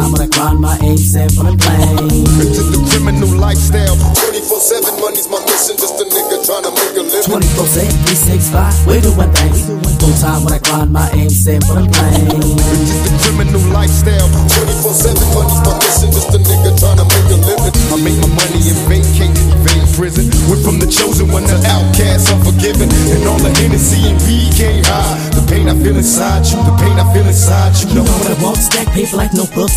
time when I grind my aim set for the plane. Into the criminal lifestyle. 24/7 money's my mission. Just a nigga trying to make a living. 24/7, 365, we doing things. Full time when I grind my aim set for the plane. Into the criminal lifestyle. 24/7 money's my mission. Just a nigga trying to make a living. I make my money and vacate, evade prison. Went from the chosen one to outcast, unforgiven. And all the Hennessy and weed can't hide the pain I feel inside you, the pain I feel inside you. You know what I want? Stack paper like notebooks.